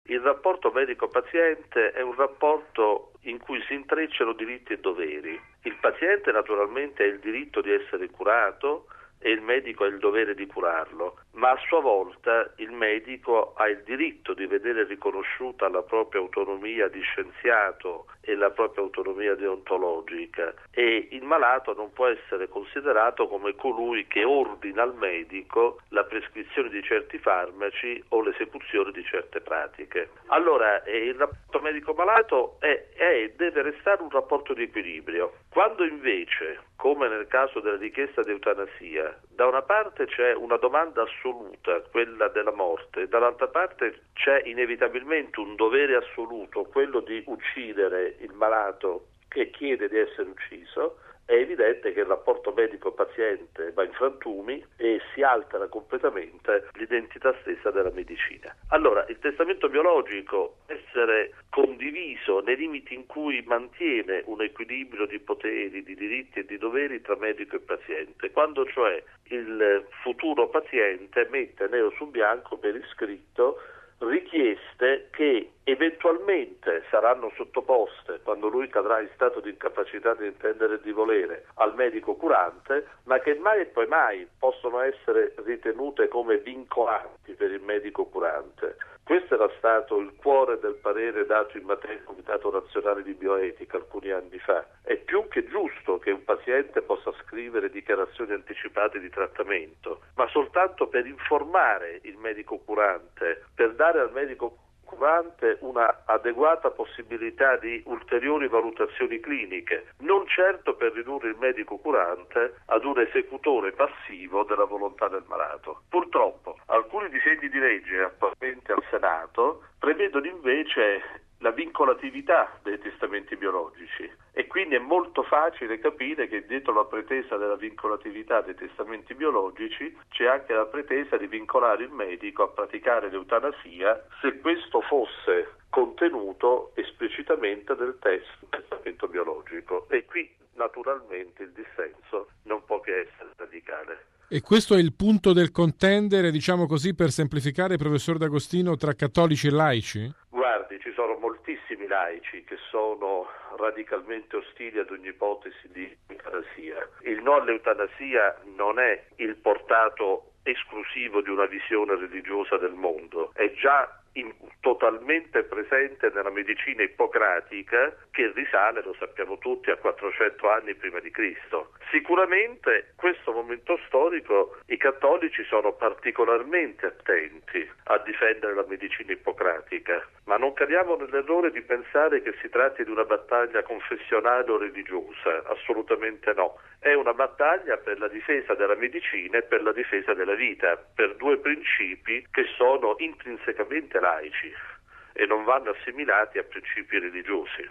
Il rapporto medico-paziente è un rapporto in cui si intrecciano diritti e doveri. Il paziente naturalmente ha il diritto di essere curato e il medico ha il dovere di curarlo, ma a sua volta il medico ha il diritto di vedere riconosciuta la propria autonomia di scienziato e la propria autonomia deontologica, e il malato non può essere considerato come colui che ordina al medico la prescrizione di certi farmaci o l'esecuzione di certe pratiche. Allora il rapporto medico-malato deve restare un rapporto di equilibrio. Quando invece, come nel caso della richiesta di eutanasia, da una parte c'è una domanda assoluta, quella della morte, dall'altra parte c'è inevitabilmente un dovere assoluto, quello di uccidere il malato che chiede di essere ucciso, è evidente che il rapporto medico-paziente va in frantumi e si altera completamente l'identità stessa della medicina. Allora, il testamento biologico deve essere condiviso nei limiti in cui mantiene un equilibrio di poteri, di diritti e di doveri tra medico e paziente, quando cioè il futuro paziente mette nero su bianco per iscritto richieste che eventualmente saranno sottoposte, quando lui cadrà in stato di incapacità di intendere e di volere, al medico curante, ma che mai e poi mai possono essere ritenute come vincolanti per il medico curante. Questo era stato il cuore del parere dato in materia al Comitato Nazionale di Bioetica alcuni anni fa. È più che giusto che un paziente possa scrivere dichiarazioni anticipate di trattamento, ma soltanto per informare il medico curante, per dare al medico curante una adeguata possibilità di ulteriori valutazioni cliniche, non certo per ridurre il medico curante ad un esecutore passivo della volontà del malato. Purtroppo alcuni disegni di legge attualmente al Senato prevedono invece la vincolatività dei testamenti biologici e quindi è molto facile capire che dietro la pretesa della vincolatività dei testamenti biologici c'è anche la pretesa di vincolare il medico a praticare l'eutanasia se questo fosse contenuto esplicitamente nel testo del testamento biologico, e qui naturalmente il dissenso non può che essere radicale. E questo è il punto del contendere, diciamo così, per semplificare, professor D'Agostino, tra cattolici e laici? Guardi, ci sono moltissimi laici che sono radicalmente ostili ad ogni ipotesi di eutanasia. Il no all'eutanasia non è il portato esclusivo di una visione religiosa del mondo, è già totalmente presente nella medicina ippocratica che risale, lo sappiamo tutti, a 400 anni prima di Cristo. Sicuramente in questo momento storico i cattolici sono particolarmente attenti a difendere la medicina ippocratica, ma non cadiamo nell'errore di pensare che si tratti di una battaglia confessionale o religiosa, assolutamente no. È una battaglia per la difesa della medicina e per la difesa della vita, per due principi che sono intrinsecamente laici e non vanno assimilati a principi religiosi.